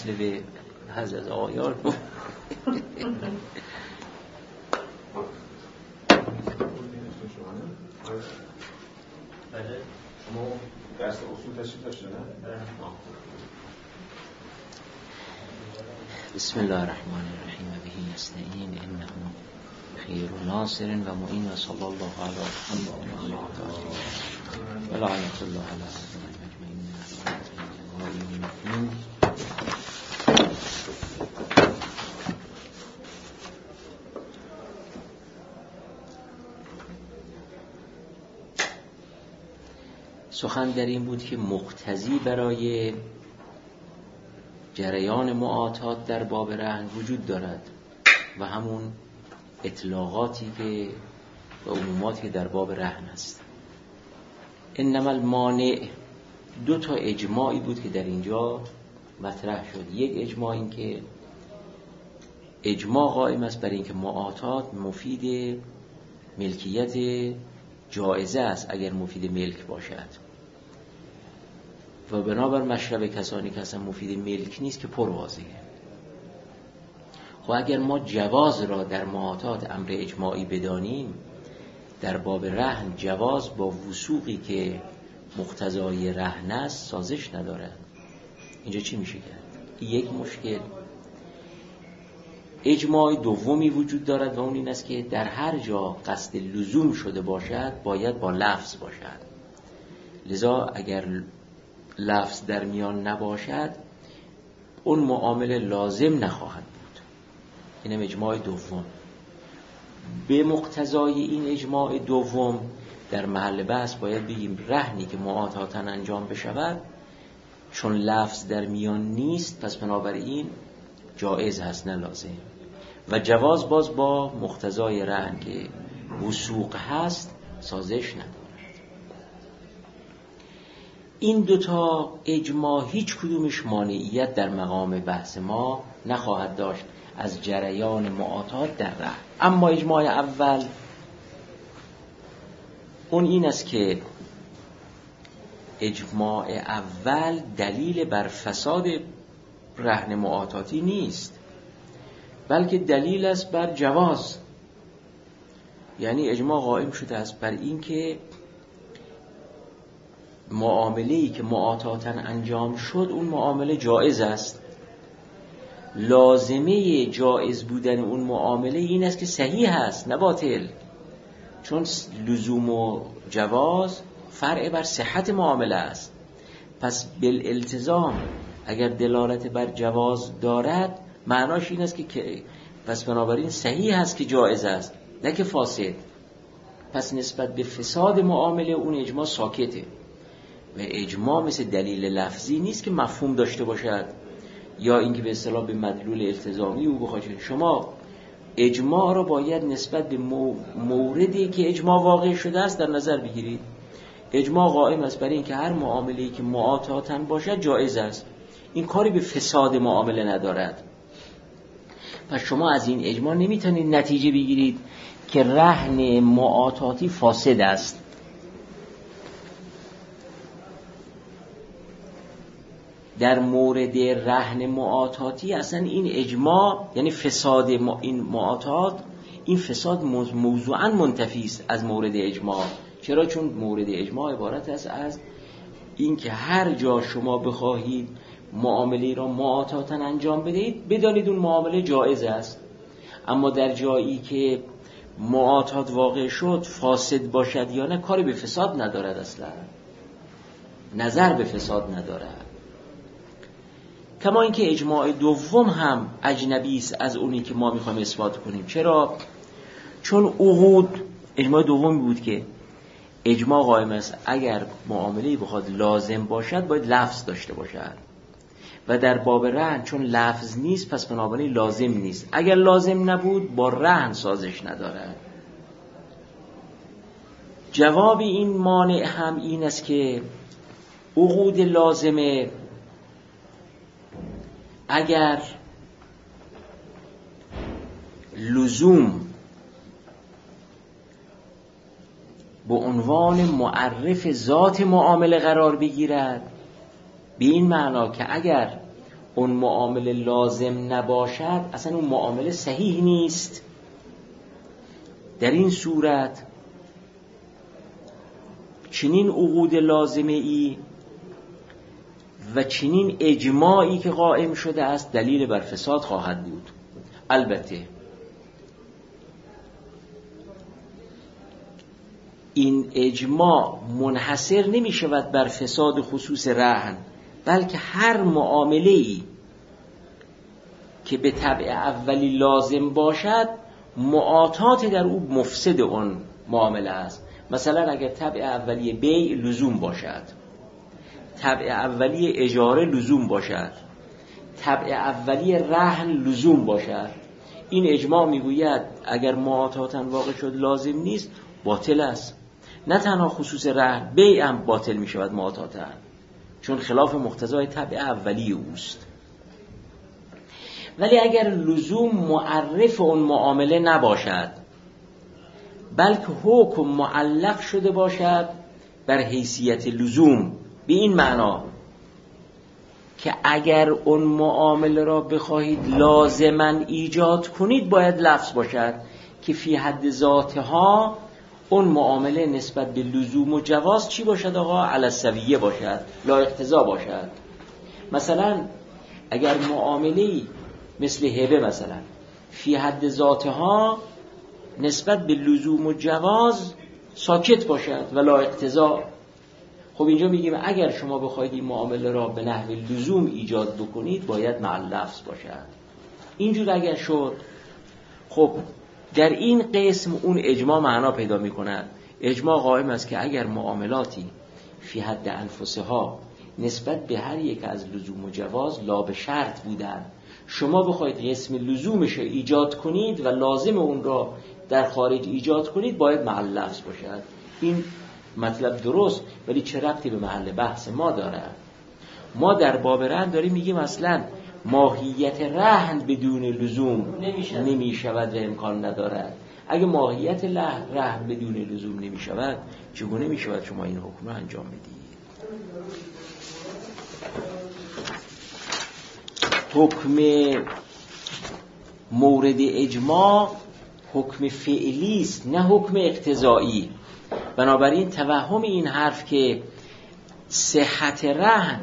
به حضرت آقایان بله شما درس اصول تشریف داشته نه؟ بسم الله الرحمن الرحیم و به نستعین انه خیر ناصر و معین و صلی الله علی محمد و لعنت الله علی اجمعین. سخن در این بود که مقتضی برای جریان معاطات در باب رهن وجود دارد و همون اطلاقاتی که و عموماتی که در باب رهن است. انما المانع، 2 تا اجماعی بود که در اینجا مطرح شد. یک اجماع این که اجماع قائم است بر اینکه معاطات مفید ملکیت جایزه است اگر مفید ملک باشد، و بنابر مشرب کسانی که اصلا مفید ملک نیست که پر واضحه. خب اگر ما جواز را در معاطات امر اجماعی بدانیم، در باب رهن جواز با وثوقی که مقتضای رهن است سازش ندارد. اینجا چی میشه کرد؟ یک مشکل. اجماع دومی وجود دارد و اون این است که در هر جا قصد لزوم شده باشد باید با لفظ باشد. لذا اگر لفظ در میان نباشد اون معامله لازم نخواهد بود. اینم اجماع دوم. به مقتضای این اجماع دوم در محل بحث باید بگیم رهنی که معاطاتا انجام بشود چون لفظ در میان نیست پس بنابراین جایز هست نه لازم، و جواز باز با مقتضای رهن که وثوق هست سازش ندارد. این 2 تا اجماع هیچ کدومش مانعیت در مقام بحث ما نخواهد داشت از جریان معاطات در رهن. اما اجماع اول اون این است که اجماع اول دلیل بر فساد رهن معاطاتی نیست، بلکه دلیل است بر جواز. یعنی اجماع قائم شده است بر این که معامله‌ای که معاطاتا انجام شد اون معامله جایز است. لازمه جایز بودن اون معامله این است که صحیح است نه باطل، چون لزوم و جواز فرع بر صحت معامله است. پس بالالتزام اگر دلالت بر جواز دارد معناش این است که پس بنابراین صحیح است که جایز است نه که فاسد. پس نسبت به فساد معامله اون اجماع ساکته و اجماع مثل دلیل لفظی نیست که مفهوم داشته باشد یا اینکه به اصطلاح به مدلول التزامی او بخواهد. شما اجماع را باید نسبت به موردی که اجماع واقع شده است در نظر بگیرید. اجماع قائم است برای اینکه هر معامله‌ای که معاطاتاً باشد جایز است. این کاری به فساد معامله ندارد. پس شما از این اجماع نمیتونید نتیجه بگیرید که رهن معاطاتی فاسد است. در مورد رهن معاطاتی اصلا این اجماع یعنی فساد این معاطات، این فساد موضوعاً منتفی است از مورد اجماع. چرا؟ چون مورد اجماع عبارت است از این که هر جا شما بخواهید معامله را معاطاتا انجام بدهید بدانید اون معامله جایز است. اما در جایی که معاطات واقع شد فاسد باشد یا نه کاری به فساد ندارد، اصلا نظر به فساد ندارد. کما اینکه اجماع دوم هم اجنبی است از اونی که ما میخوایم اثبات کنیم. چرا؟ چون عقود اجماع دومی بود که اجماع قائم است اگر معامله‌ای بخواد لازم باشد باید لفظ داشته باشد، و در باب رهن چون لفظ نیست پس بنابراین لازم نیست. اگر لازم نبود با رهن سازش ندارد. جواب این مانع هم این است که عقود لازمه اگر لزوم به عنوان معرف ذات معامله قرار بگیرد، به این معنا که اگر اون معامله لازم نباشد اصلا اون معامله صحیح نیست. در این صورت چنین عقود لازمه ای و چنین اجماعی که قائم شده است دلیل بر فساد خواهد بود. البته این اجماع منحصر نمی شود بر فساد خصوص رهن، بلکه هر معامله‌ای که به طبع اولی لازم باشد معاطات در او مفسد اون معامله است. مثلا اگر طبع اولی بیع لزوم باشد، طبع اولی اجاره لزوم باشد، طبع اولی رهن لزوم باشد، این اجماع میگوید اگر معاطاتاً واقع شد لازم نیست، باطل است. نه تنها خصوص رهن، بیع هم باطل می شود معاطاتاً، چون خلاف مقتضای طبع اولی اوست. ولی اگر لزوم معرف اون معامله نباشد، بلکه حکم معلق شده باشد بر حیثیت لزوم، به این معنا که اگر اون معامله را بخواهید لازما ایجاد کنید باید لفظ باشد که فی حد ذاتها اون معامله نسبت به لزوم و جواز چی باشد آقا؟ علی السویه باشد، لا اقتضا باشد. مثلا اگر معامله‌ای مثل هبه مثلا فی حد ذاتها نسبت به لزوم و جواز ساکت باشد و لا اقتضا، خب اینجا میگیم اگر شما بخواید این معامله را به نحو لزوم ایجاد بکنید باید مع لفظ باشد. اینجور اگر شد، خب در این قسم اون اجماع معنا پیدا میکند. اجماع قائم است که اگر معاملاتی فی حد انفسها نسبت به هر یک از لزوم و جواز لا به شرط بودن، شما بخواید قسم لزومش رو ایجاد کنید و لازم اون را در خارج ایجاد کنید باید مع لفظ باشد. این مطلب درست، ولی چه ربطی به محل بحث ما داره؟ ما در باب رهن داریم میگیم اصلا ماهیت رهن بدون لزوم نمی شود و امکان ندارد. اگه ماهیت رهن بدون لزوم نمی شود، چگونه می شود شما این حکم رو انجام بدید؟ حکم مورد اجماع حکم فعلی است نه حکم اقتضایی. بنابراین توهم این حرف که صحت رهن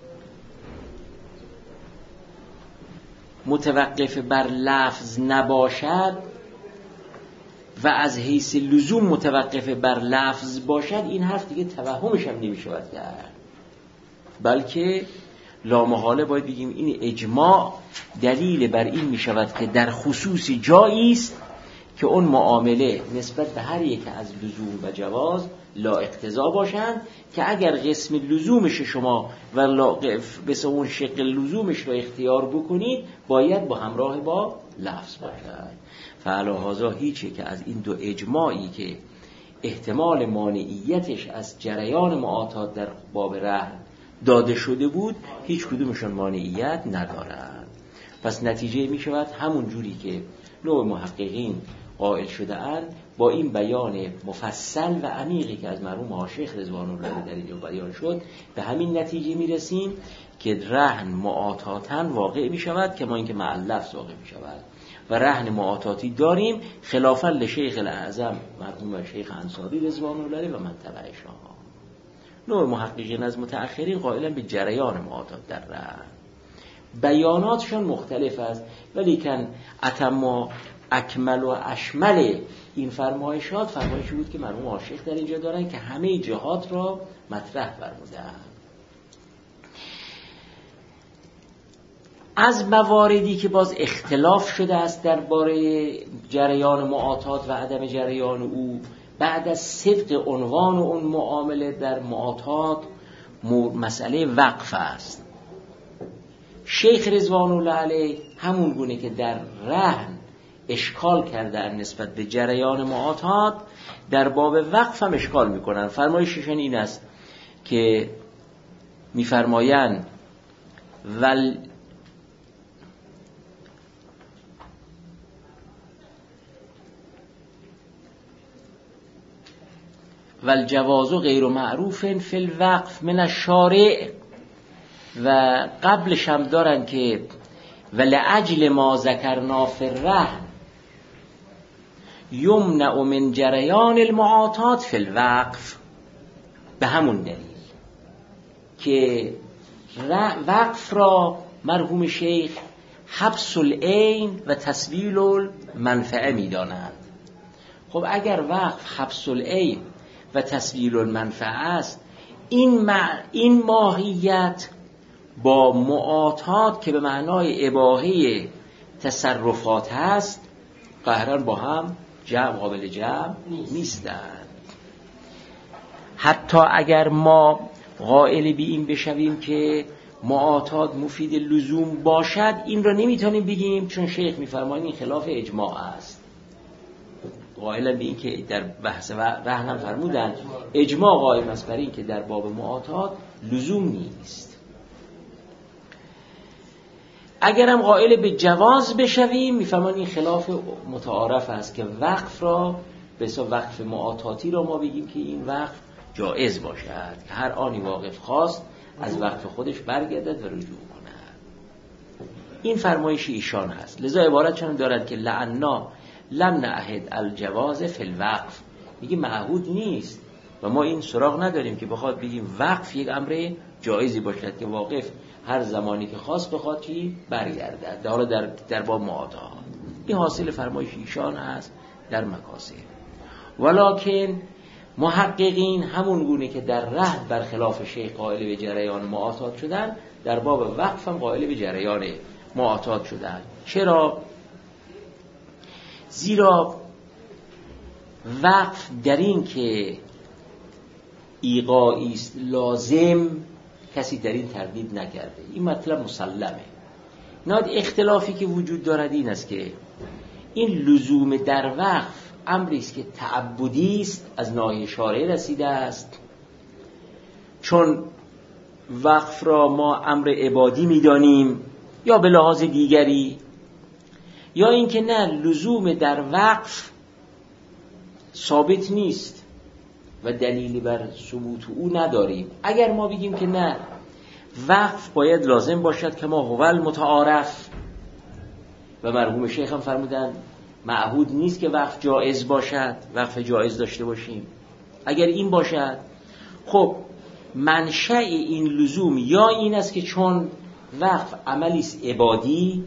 متوقف بر لفظ نباشد و از حیث لزوم متوقف بر لفظ باشد، این حرف دیگه توهمش هم نمیشود کرد، بلکه لامحاله باید بگیم این اجماع دلیل بر این میشود که در خصوص جایی است که اون معامله نسبت به هر یک از لزوم و جواز لا اقتضا باشند، که اگر قسم لزومش شما و بس اون شکل لزومش رو اختیار بکنید باید با همراه با لفظ باشد. فعلا هذا هیچه که از این دو اجماعی که احتمال مانعیتش از جریان معاطات در باب رهن داده شده بود، هیچ کدومشون مانعیت ندارند. پس نتیجه می شود همون جوری که نوع محققین قائل شده اند، با این بیان مفصل و عمیقی که از مرحوم آشیخ رضوان الله در اینجا بیان شد، به همین نتیجه می رسیم که رهن معاطاتاً واقع می شود که ما اینکه مع لفظ واقع می شود و رهن معاطاتی داریم، خلافاً لشیخ الاعظم مرحوم شیخ انصاری رضوان الله علیه و من تبعشان. نوع محققین از متأخرین قائلن به جریان معاطات در رهن. بیاناتشون مختلف است، ولیکن اتم اکمل و اشمل این فرمایشات فرمایشی بود که مرحوم آشیخ در اینجا دارن که همه جهات را مطرح فرمودند. از مواردی که باز اختلاف شده است درباره جریان معاطات و عدم جریان او، بعد از صدق عنوان اون معامله در معاطات مسئله وقف است. شیخ رضوان الله علیه همون گونه که در رهن اشکال کردن نسبت به جریان معاطات، در باب وقف هم اشکال میکنن. فرمایششون این است که میفرمایند والجواز غیر معروف فی الوقف من الشارع و قبلش هم دارن که ولعجل ما ذکرنا فی الرهن یمنع من جریان المعاطات فی الوقف، به همون دلیل که وقف را مرحوم شیخ حبس العین و تسویل المنفعه می‌دانند. خب اگر وقف حبس العین و تسویل المنفعه است، این ماهیت با معاطات که به معنای اباحه تصرفات هست قهرا با هم قابل جمع نیستند. حتی اگر ما قائل به این بشویم که معاطات مفید لزوم باشد، این را نمیتونیم بگیم، چون شیخ میفرمایند این خلاف اجماع است. قائل به این که در بحث رهن فرمودن اجماع قائم است بر این که در باب معاطات لزوم نیست. اگرم قائل به جواز بشویم، میفرمایند این خلاف متعارف است که وقف را به حساب وقف معاطاتی را ما بگیم که این وقف جائز باشد که هر آنی واقف خواست از وقف خودش برگردد و رجوع کند. این فرمایش ایشان هست. لذا عبارت چون دارد که لعنا لم نعهد الجواز فی الوقف، میگه معهود نیست و ما این سراغ نداریم که بخواد بگیم وقف یک امر جایزی باشد که واقف هر زمانی که خواست بخواد چی برگردد. حالا در باب معاطات این حاصل فرمایش ایشان است در مکاسب. ولکن محققین همون گونه که در رهن برخلاف شیخ قائل به جریان معاطات شدن، در باب وقف هم قائل به جریان معاطات شدن. چرا؟ زیرا وقف در این که ایقاعی است لازم، کسی در این تردید نکرده، این مطلب مسلمه. ناد اختلافی که وجود دارد این است که این لزوم در وقف امری است که تعبدی است، از ناحیه شارع رسیده است، چون وقف را ما امر عبادی می‌دانیم یا به لحاظ دیگری، یا اینکه نه لزوم در وقف ثابت نیست و دلیلی بر ثبوت او نداریم. اگر ما بگیم که نه وقف باید لازم باشد که ما هو المتعارف، و مرحوم شیخ هم فرمودن معهود نیست که وقف جائز باشد، وقف جائز داشته باشیم، اگر این باشد خب منشأ این لزوم یا این است که چون وقف عملی است عبادی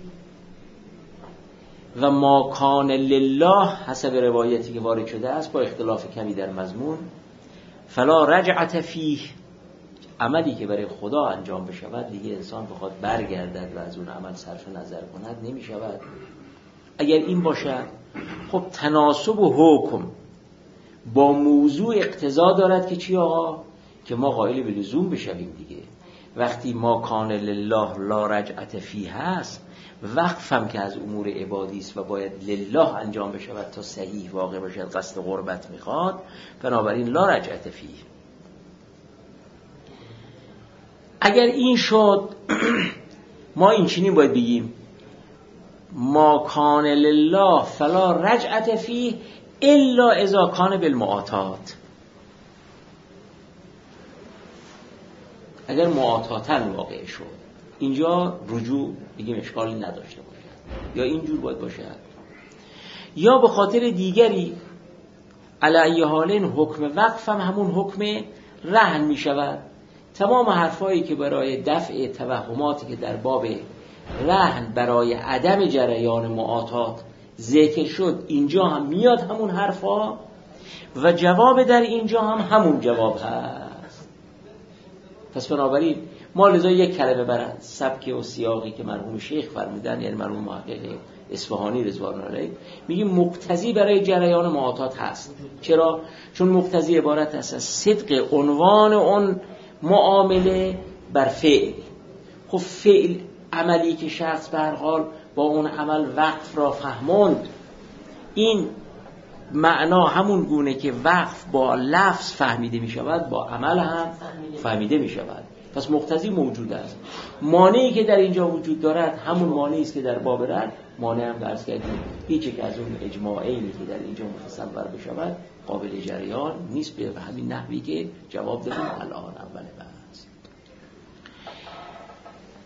و ما کان لله حسب روایتی که وارد شده است با اختلاف کمی در مضمون، فلا رجعت فیه، عملی که برای خدا انجام بشود دیگه انسان بخواد برگردد و از اون عمل صرف نظر کند نمی شود. اگر این باشد خب تناسب و حکم با موضوع اقتضا دارد که چی آقا؟ که ما قائل به لزوم بشویم دیگه. وقتی ما کان لله لا رجعت فیه هست، وقف هم که از امور عبادی است و باید لله انجام بشود تا صحیح واقع باشد، قصد قربت میخواد، بنابراین لا رجعت فیه. اگر این شد ما این چنین باید بگیم ما کان لله فلا رجعت فیه الا اذا کان بالمعاطات. اگر معاطاتن واقع شد اینجا رجوع بگیم اشکالی نداشته باشد، یا اینجور باید باشد، یا به خاطر دیگری. علی حالین حکم وقف هم همون حکم رهن می شود. تمام حرفایی که برای دفع توهماتی که در باب رهن برای عدم جریان معاطات ذکر شد اینجا هم میاد همون حرفا، و جواب در اینجا هم همون جواب هست. پس بنابراین ما لذا یک کلمه بر سبک و سیاقی که مرحوم شیخ فرمودن، یعنی مرحوم محقق اصفهانی رضوان الله علیه، میگیم مقتضی برای جریان معاطات هست. چرا؟ چون مقتضی عبارت است از صدق عنوان اون معامله بر فعل. خب فعل عملی که شخص به هر حال با اون عمل وقف را فهموند، این معنا همون گونه که وقف با لفظ فهمیده می شود با عمل هم فهمیده می شود. پس مقتضی موجود است. مانعی که در اینجا وجود دارد همون مانعی است که در باب رد مانع هم درس کردیم. هیچ یک از اون اجماعی که در اینجا متصور بشود قابل جریان نیست، به همین نحوی که جواب دادیم الان اول بحث.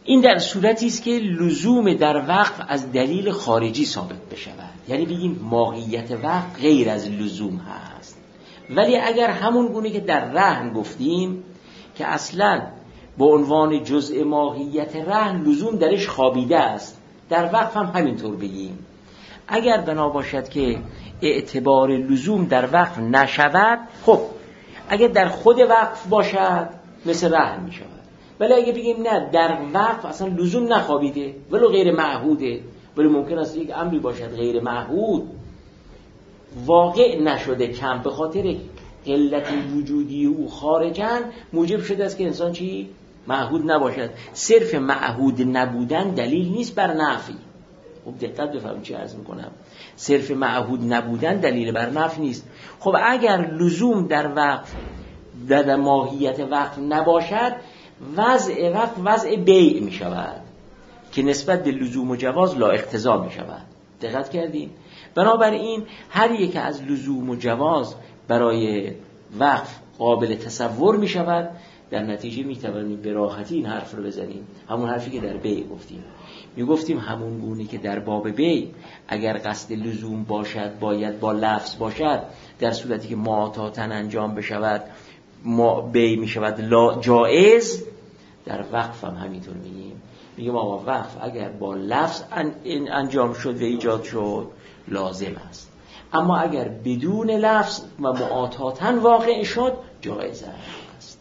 این در صورتی است که لزوم در وقف از دلیل خارجی ثابت بشود، یعنی بگیم ماهیت وقف غیر از لزوم هست. ولی اگر همون گونه که در رهن گفتیم که اصلاً به عنوان جزء ماهیت رهن لزوم درش خوابیده است، در وقف هم همینطور بگیم. اگر بنا باشد که اعتبار لزوم در وقف نشود، خب اگر در خود وقف باشد مثل رهن می شود. ولی اگه بگیم نه در وقف اصلا لزوم نخوابیده ولو غیر معهوده، ولی ممکن است یک امری باشد غیر معهود واقع نشده کم به خاطر قلت وجودی او خارجاً موجب شده است که انسان چی؟ معهود نباشد. صرف معهود نبودن دلیل نیست بر نفی. خب دقت بفرمایید چی عرض میکنم. صرف معهود نبودن دلیل بر نفی نیست. خب اگر لزوم در وقف در ماهیت وقف نباشد، وضع وقف وضع بیع می شود که نسبت به لزوم و جواز لا اقتضا می شود. دقت کردین؟ بنابراین هر یک از لزوم و جواز برای وقف قابل تصور می شود. در نتیجه می توانیم به راحتی این حرف رو بزنیم، همون حرفی که در بیع گفتیم. می گفتیم همون گونه که در باب بیع اگر قصد لزوم باشد باید با لفظ باشد، در صورتی که معاطاً انجام بشود بیع می شود جائز. در وقف هم همینطور میگیم آقا وقف اگر با لفظ انجام شد و ایجاد شد لازم است، اما اگر بدون لفظ و معاطاً واقع شد جایز است.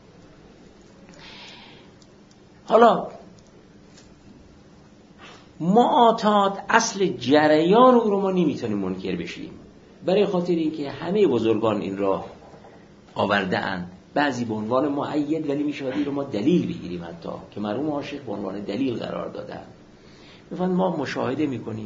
حالا معاطات اصل جریان او رو ما نمیتونیم منکر بشیم، برای خاطر اینکه همه بزرگان این را آورده اند، بعضی به عنوان مؤید، ولی میشود این رو ما دلیل بگیریم، حتی که مرحوم عاشق به عنوان دلیل قرار دادن. بفرمایید ما مشاهده میکنیم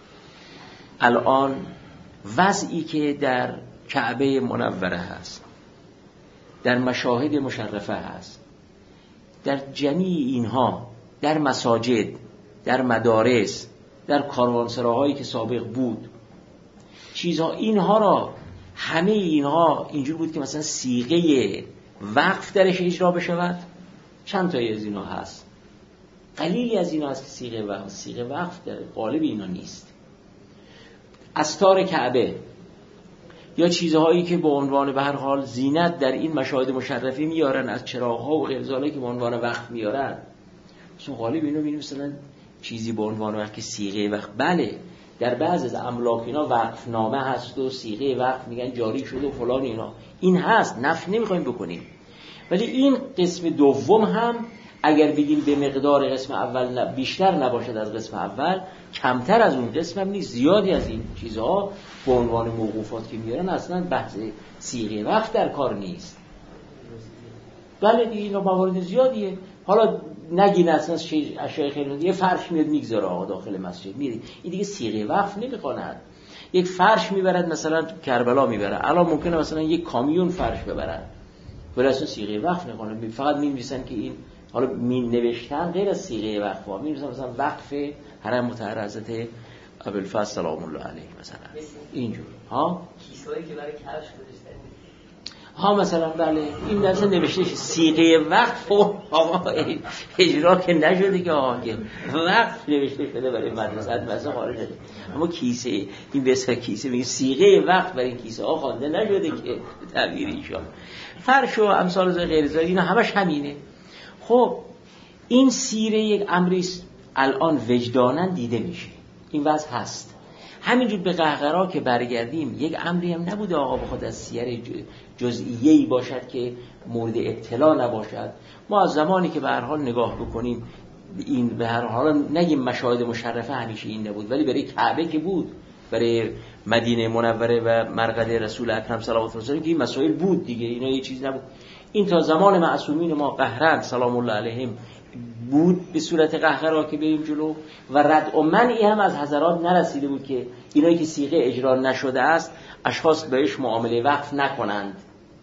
الان وضعی که در کعبه منوره هست، در مشاهد مشرفه هست، در جمیع اینها، در مساجد، در مدارس، در کاروانسراهایی که سابق بود، چیزها اینها را همه اینها اینجور بود که مثلا صیغه وقف درش اجرا بشود. چند تایی از اینا هست؟ قلیلی از اینا هست که صیغه وقف در قالب اینا نیست. استار کعبه یا چیزهایی که به عنوان به هر حال زینت در این مشاهد مشرفی میارن، از چراغ‌ها و غیر ذالک که به عنوان وقف میارن، مثلا قالب اینو می‌بینیم مثلا چیزی به عنوان وقت که صیغه وقف. بله در بعض از املاک اینا وقف نامه هست و صیغه وقف میگن جاری شده و فلان اینا، این هست، نفی نمیخوایم بکنیم. ولی این قسم دوم هم اگر بگیم به مقدار قسم اول بیشتر نباشد از قسم اول، کمتر از اون قسم هم نیست. زیادی از این چیزها به عنوان موقوفات که میارن اصلا بحث صیغه وقف در کار نیست. بله دیگه اینا موارد زیادیه. حالا نگین اصلا اشیاء خیلی یه فرش میاد میگذاره آقا داخل مسجد میری، این دیگه صیغه وقف نمیخواند. یک فرش میبرد مثلا کربلا میبره، الان ممکنه مثلا یک کامیون فرش ببرن ولی اصلا صیغه وقف نکنه، فقط می‌نویسن که این، حالا نوشتن غیر از صیغه وقف ها می‌نویسن مثلا وقف حرم مطهر حضرت ابوالفضل سلام الله علیه مثلا اینجور ها، کیسه‌ای که برای کفش گذاشتن ها مثلا. بله این مثلا نوشته صیغه وقف و اجرا که نشده که وقف نوشته شده برای مدرسه خارج شده، اما کیسه این بسیار کیسه میگه صیغه وقف برای این کیسه ها خوانده نشده که تعبیر ایشان. فرش و امثال غیر ذالک اینا همش همینه. خب این سیره یک امری الان وجداناً دیده میشه، این وضع هست. همینجور به قهقرا که برگردیم یک امری هم نبوده آقا بخواد از سیر جزئیه‌ای باشد که مورد اطلاع نباشد. ما از زمانی که به هر حال نگاه بکنیم این به هر حال نگیم مشاهد مشرفه همیشه این نبود، ولی برای کعبه که بود، برای مدینه منوره و مرقد رسول اکرم صلوات الله علیه این مسائل بود دیگه، اینا یه چیز نبود. این تا زمان معصومین ما قهرن سلام الله علیهم بود به صورت قهقرا که بریم جلو، و رد و منعی هم از حضرات نرسیده بود که اینایی که صیغه اجرا نشده است اشخاص بهش معامله وقف نکنند.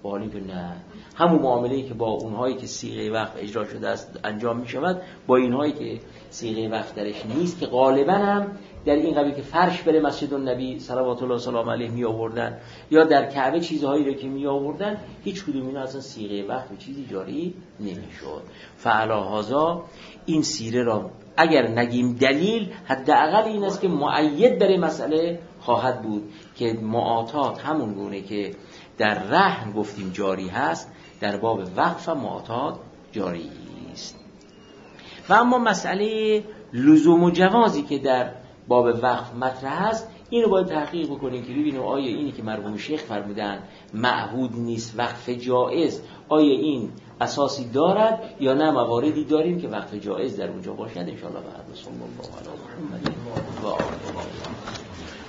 با حالی که نه، همون معامله‌ای که با اونهایی که صیغه وقف اجرا شده است انجام می شود با اینهایی که صیغه وقف درش نیست، که غالبا هم در این قبیل که فرش بره مسجد النبی صلوات الله سلام علیه می آوردن یا در کعبه چیزهایی رو که می آوردن، هیچ کدوم اینا اصلا صیغه وقف چیزی جاری نمیشد. فعلا هذا این سیره را اگر نگیم دلیل، حداقل این است که مؤید برای مسئله خواهد بود که معاطات همون گونه که در رهن گفتیم جاری هست، در باب وقف معاطات جاری است. و اما مسئله لزوم و جوازی که در باب وقف مطرح است، این رو باید تحقیق بکنیم که ببینیم آیا اینی که مرحوم شیخ فرمودن معهود نیست وقف جائز، آیا این اساسی دارد یا نه مواردی داریم که وقف جائز در اونجا باشد. ان شاء الله بعد. صلی الله علیه و آله و